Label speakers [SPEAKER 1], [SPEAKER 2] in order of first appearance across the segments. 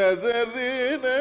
[SPEAKER 1] ததறின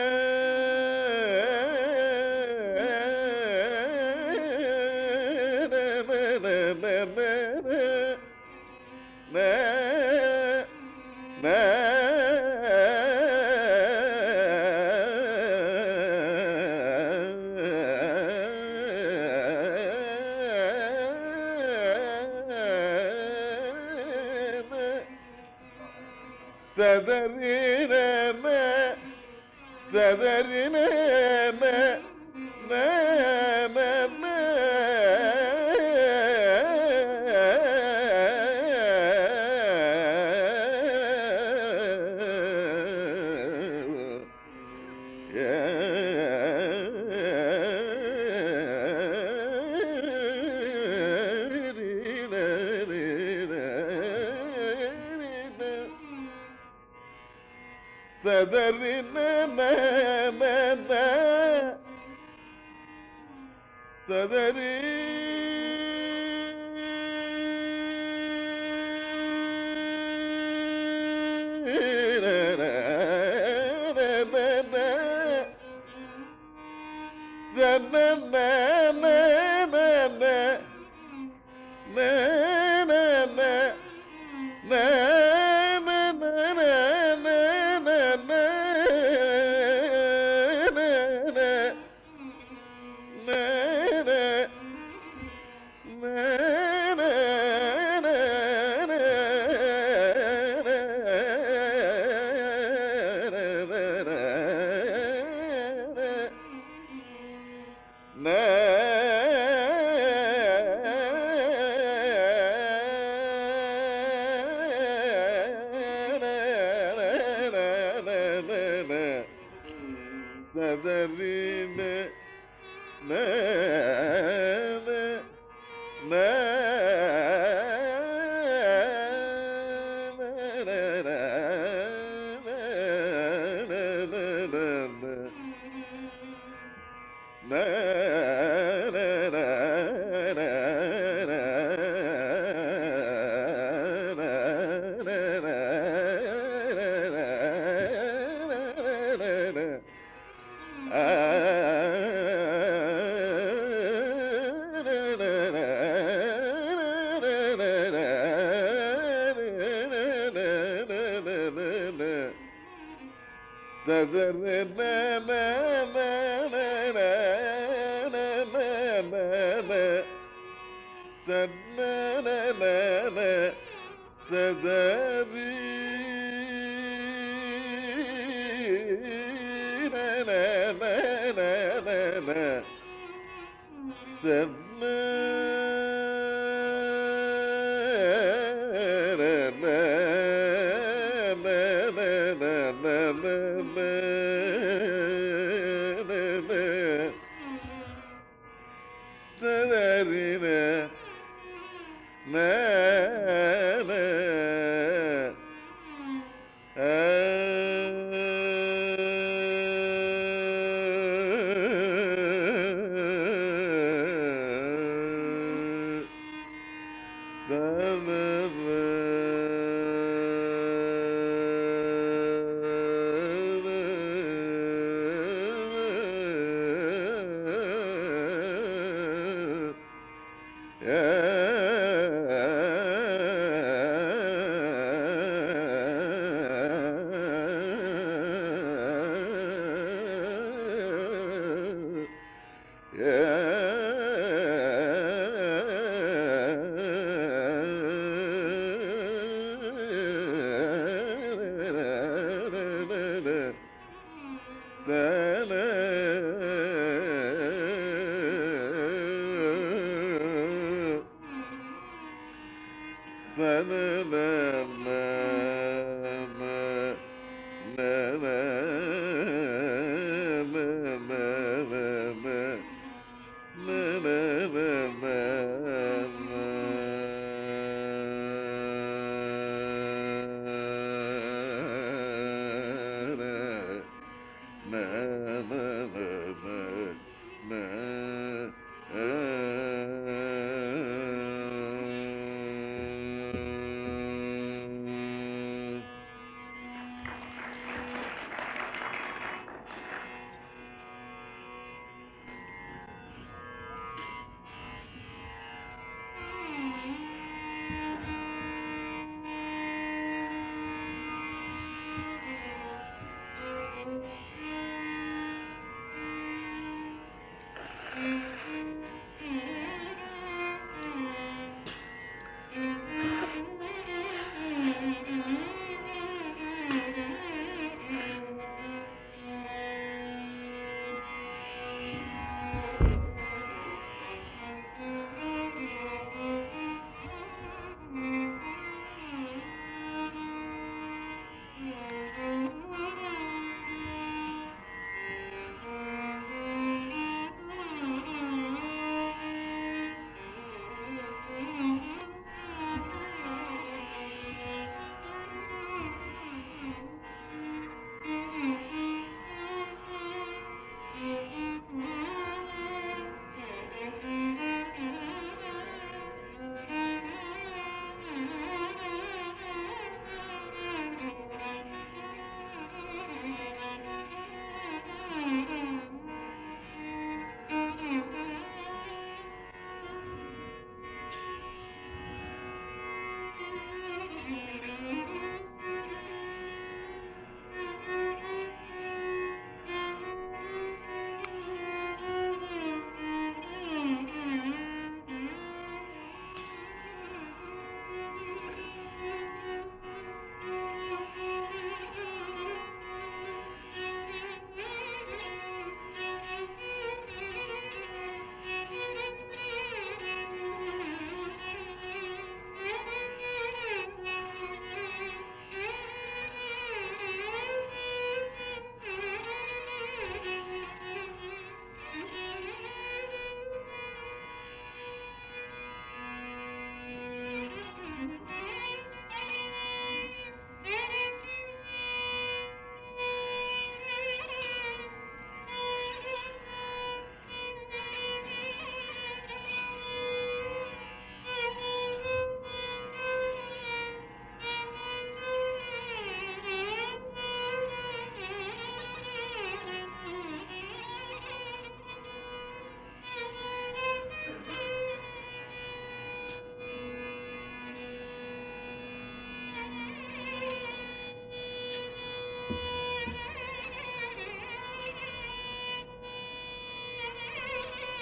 [SPEAKER 1] ததறி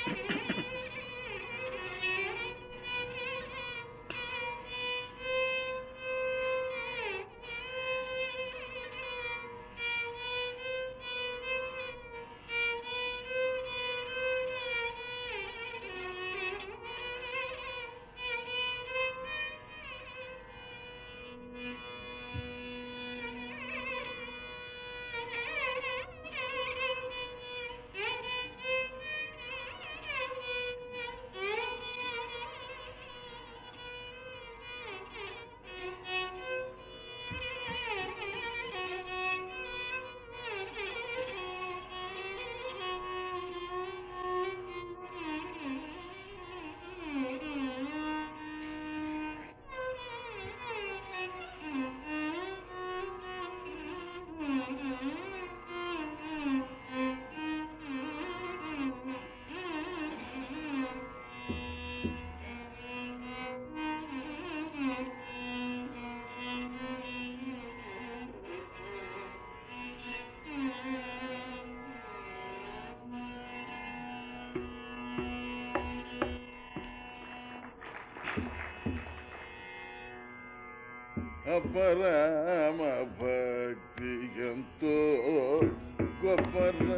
[SPEAKER 1] అపరామ భక్తి ఎంతో గొప్పరా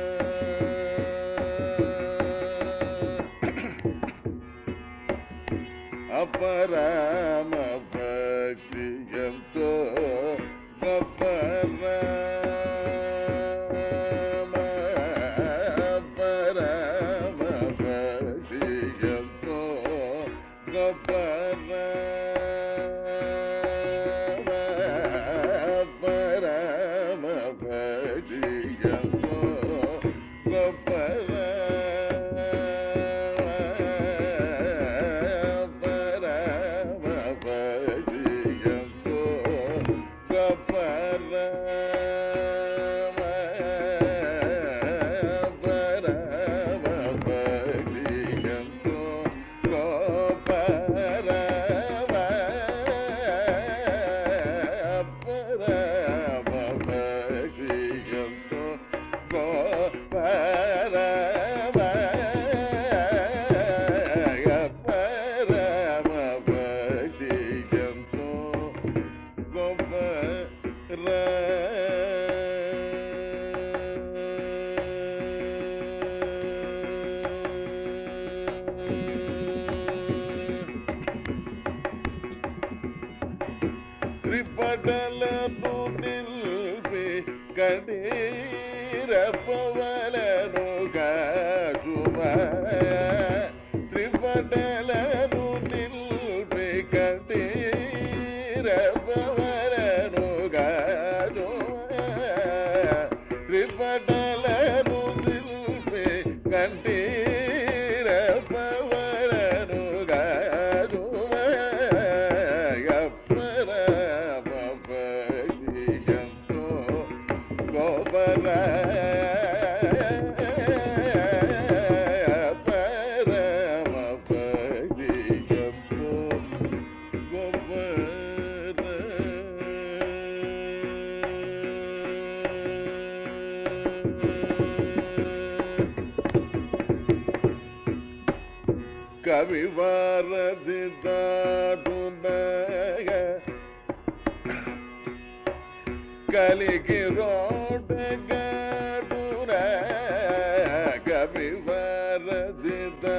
[SPEAKER 1] అపరామ భక్తి ఎంతో గొప్పరా అపరామ భక్తి ఎంతో గొప్పరా త్రిపటలను నిల్పి కడీరపవలను గాజుమ త్రిపటలను నిల్పి కడీరపవలను గాజుమ త్రిపటలను నిల్పి కడీరపవలను గాజుమ కవివారది దాటునగ కలిగి రోడ్డగాడున కవివారది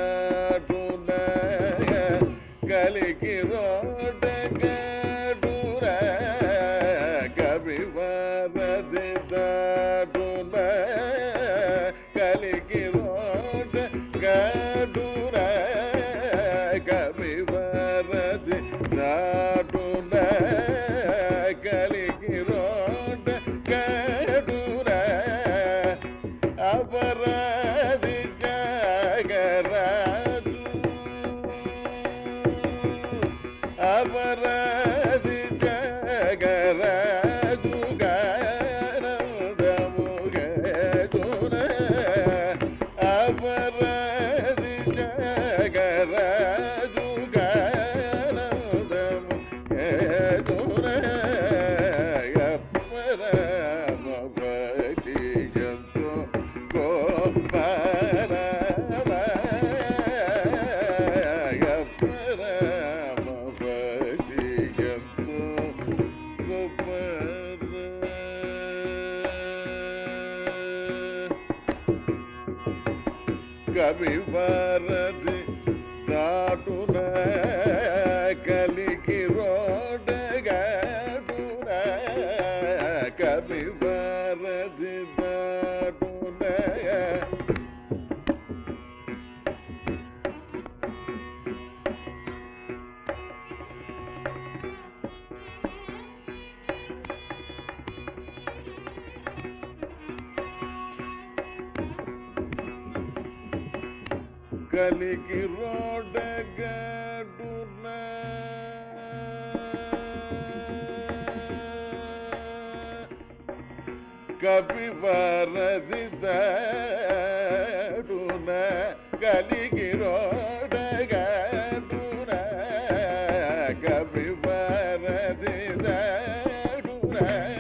[SPEAKER 1] దాటునగ కలిగి రోడ్డగాడున కవివారది దాటున కలిగి రోడ్డగాడున కవివారది దాటున కలిగి రోడ్డగాడున అపరాధి జగరాజు అపరాధి జగరాజు గానముగముగదున అపరాధి జగరాజు గానముగముగదున అపరామ భక్తి ఎంతో గొప్ప கவிவரதி தாடுன கலிகிரோடக கவிவரதி தாடுன கலிகிரோடக கவிவரதி தாடுன கலிகிரோடக கவிவரதி தாடுன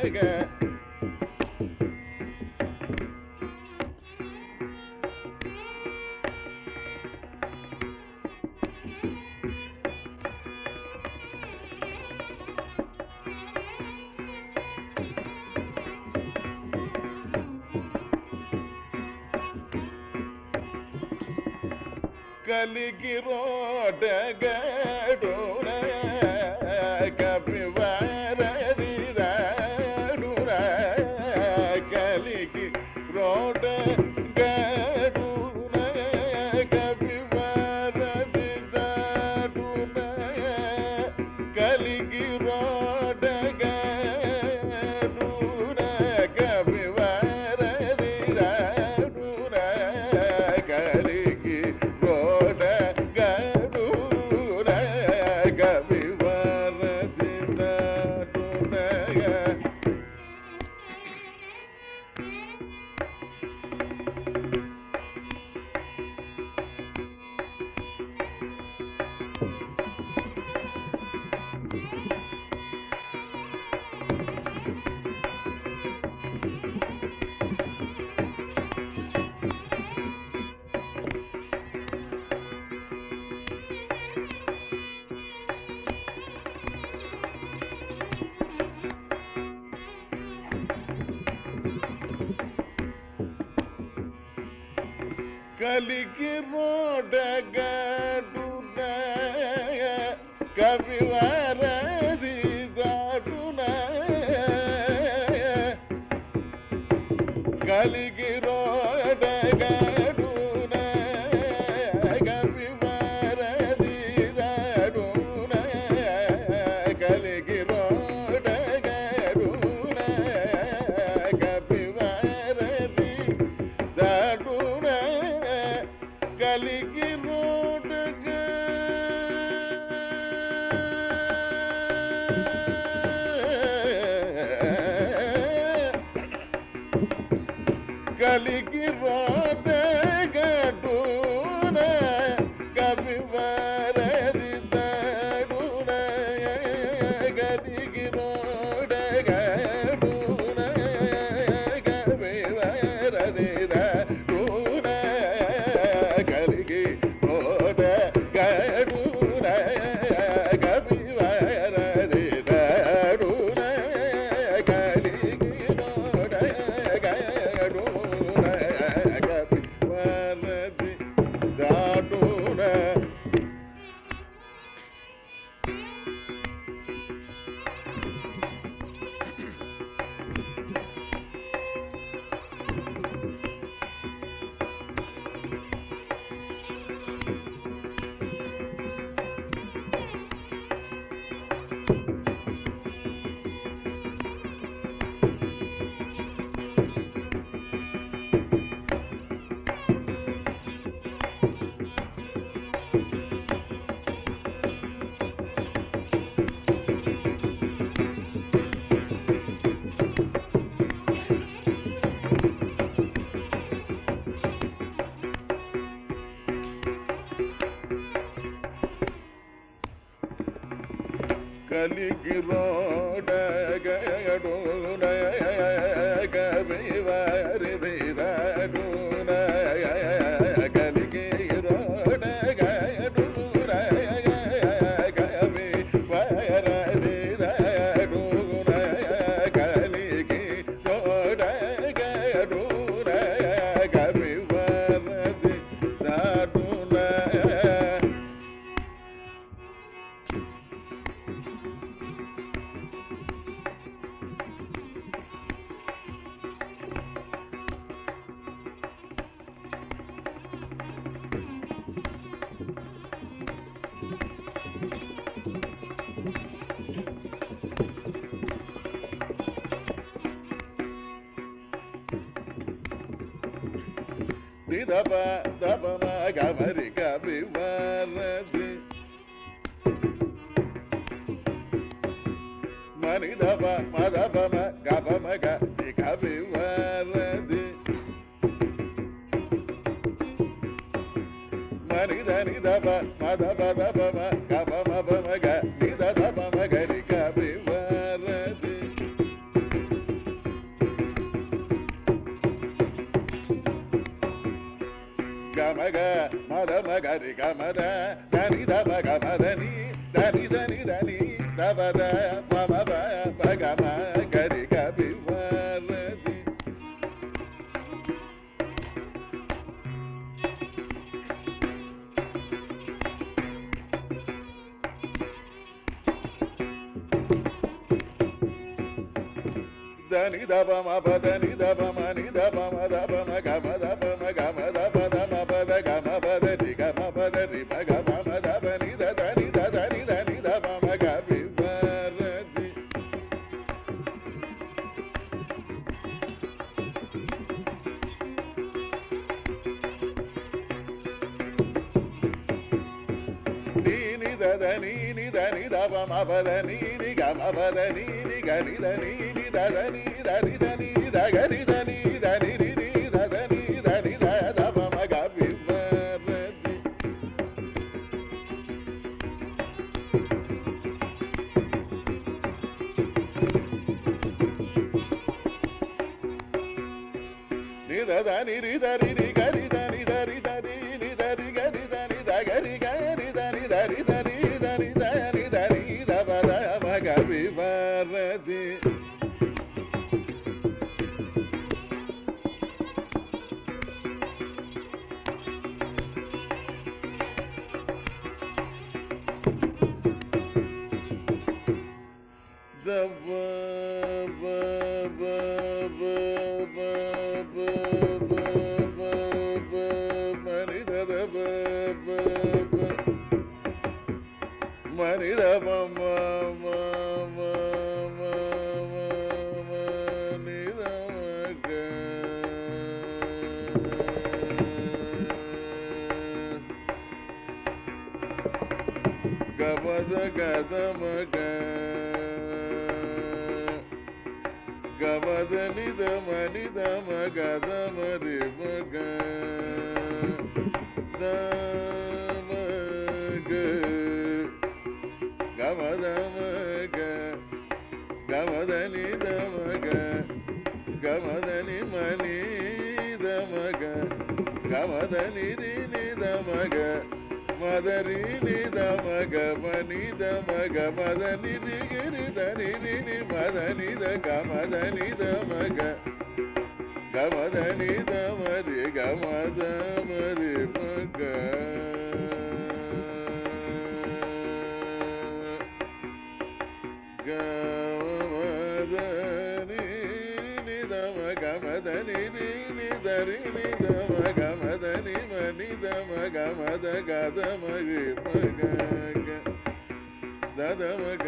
[SPEAKER 1] கலிகிரோடக கவிவரதி தாடுன கலிகிரோடக கவிவரதி தாடுன கலிகிரோடக கவிவரதி தாடுன கலிகி கலிகிரோடக கவிவரதி தாடுன கலிகிரோடக கவிவரதி தாடுன கலிகிரோடக கவிவரதி தாடுன கலிகிரோடக கலிகிரோடக கவிவரதி தாடுன கலிகிரோடக கவிவரதி தாடுன கலிகிரோடக கவிவரதி தாடுன கலிகிரோடக கவிவரதி தாடுன கலிகிரோடக கவிவரதி தாடுன கலிகிரோடக கவிவரதி தாடுன கலிகிரோடக கவிவரதி தப தபம கமரி கபி வரதி மணி தப மதபம கபம கபி வரதி மணி தனி தப மதப தபம கபம பமக நித தபம கரி கபி வரதி கமக மதம கரி கமத தனி தப கமதனி தனி தனி தனி தபத மமப பகம கரி கபி வரதி దని దపమ పదని దపమ ని దపమ దపమ గమ దపమ గమ దప దమ పద గమ పద రి గమ పద రి భగ మమ దప ని దని దని దని దపమ గవి వరది ని దని దపమ పద ని గమ పద ని గని దని దని దని దని దగని దని దని ని దని దని దపమ గవి వరది ని దని రి దని ని గని దని దని దని ని దని గని దని దగని గని దని దని దని దని దని దని దపమ గవి వరది గమదని దమని దమ గదమ రి మగ దమ గ గమదమ గ గమదని దమ గ గమదని మని దమ గ గమదని రి ని దమ గ మదరి ని దమ గ మని దమ గ మదని రి గిరి దని ని ని మదని ద గమదని దమ గ గమదని దమ రి గమదమ రి మగ గమదని ని దమ గమదని రి ని దరి ని దమ గమదని మని దమ గమద గదమ రి మగ దదమ గ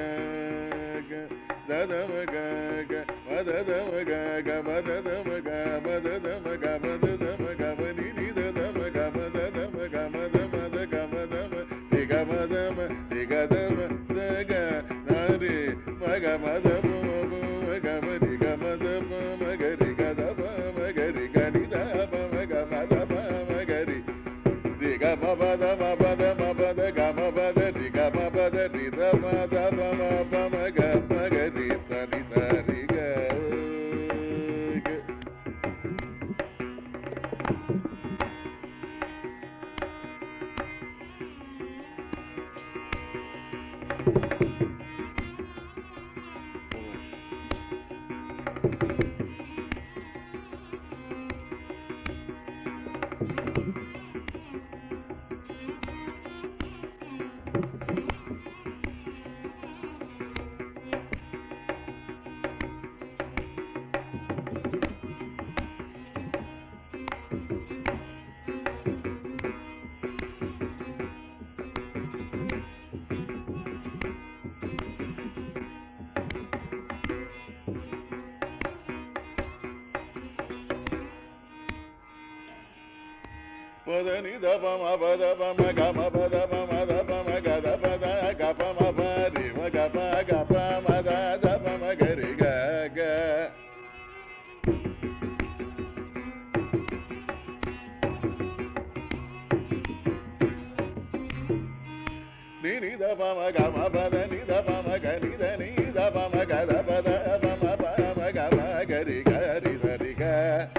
[SPEAKER 1] దదమ గ మదదమ గ గమదమ గ మదదమ గ మదదమ గమని ని దదమ గమదమ గమదమ ద గమదమ ని గమదమ ని గదమ దగ నరి మగ మదమ గమని గమదమ మగరి గదమ మగరి గని దమ మగ మదమ మగరి రి గమ పద పద పద గమ పద రి గమ పద రి దమ దమ పమ గ మగరి సని సరి గ பதனி தபம பதபம கம பதபம தபம கத பத கபம பரிம கப கபம தபம கரி க க ni dapama gama pada ni dapama gani dani dapama gada pada pama pama gama gari gari gari ga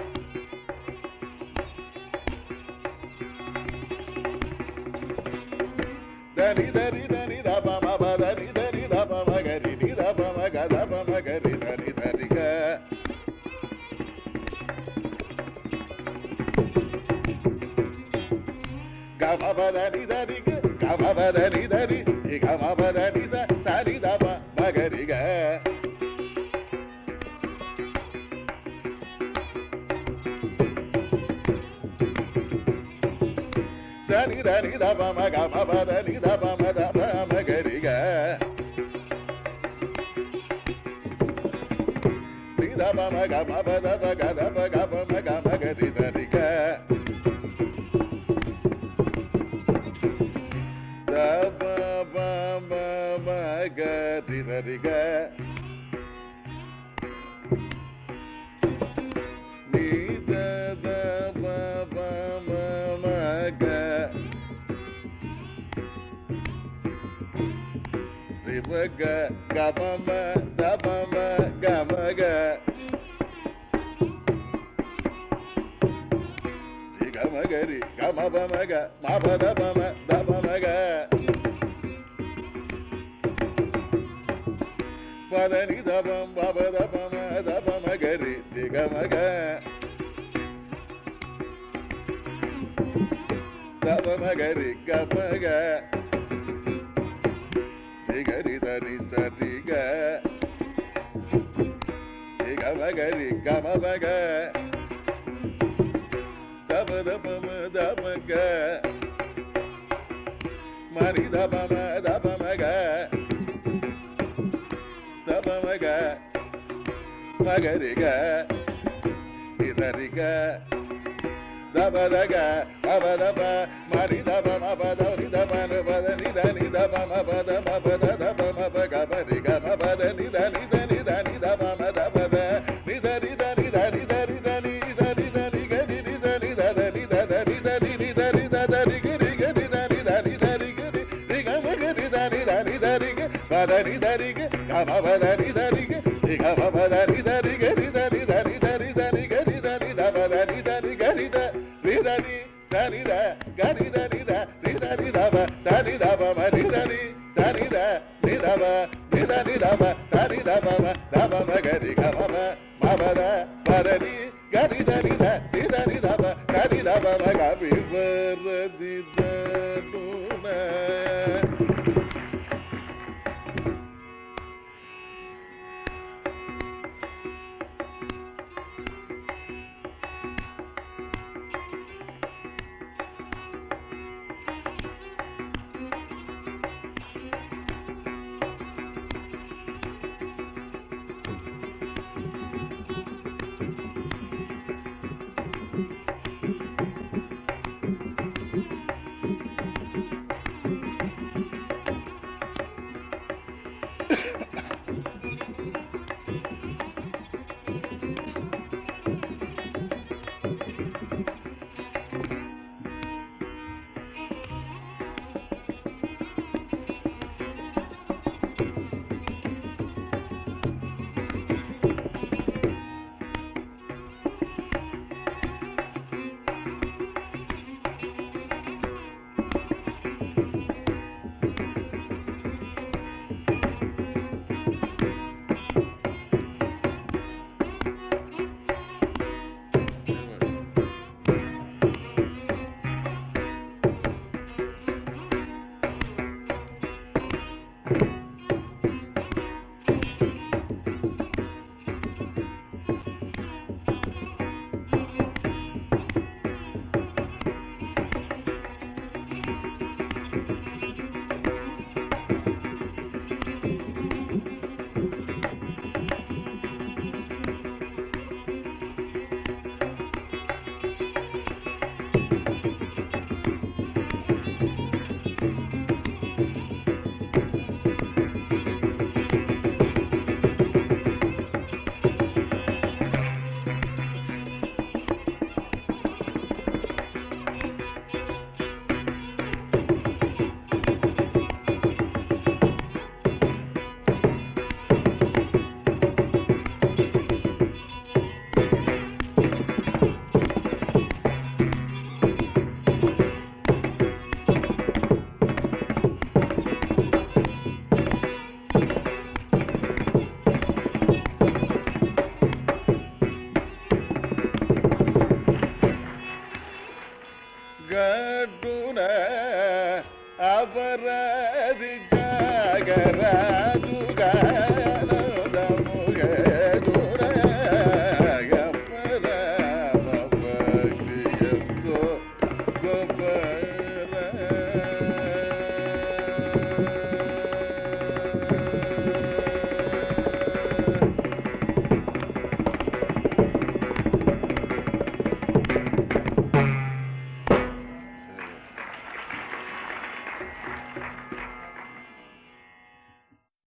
[SPEAKER 1] dani dani dani dapama pada ni dani dapama gari ni dapama gada pama gari dani dani ga gama pada ni dani ga gama pada ni dani gama pada ni da sani dapa magari ga sani dani dapa magama pada ni dapa madapa magari ga ni dapa magama pada gada gama magama gari dani ga gari dari ga ni da da ba ba ma ma ga ri ba ga ga ba ma da ba ma ga ma ga ri ga ma ga ri ga ma ba ma ga ma ba da ba ma ga Padani dabam baba dabam gari digamaga dabam gari gamaga digari dari sariga digamagari gamaga dabam damaga mari dabam ga Maga magariga isariga dabadaga abadaba mari daba mabada ridaba nabada nidani daba mabada mabada daba mabaga bariga mabada nidani dani dani daba madabada nidani dani dani dani dani dani dani gani nidani dani dani dani nidani dani gani gani dani dani dani gani digama gani dani dani dani badani dani gama badani dani gama badani dani gani dani dani dani dani gani dani dabadani dani gani dani dani dani da gani dani da dani daba dani daba mani dani dani da daba dani daba dani daba daba magari gama mabada badani gani dani da dani daba dani daba magabi varadi danuna గట్టున అపరాధి జాగరాదుగా గొప్ప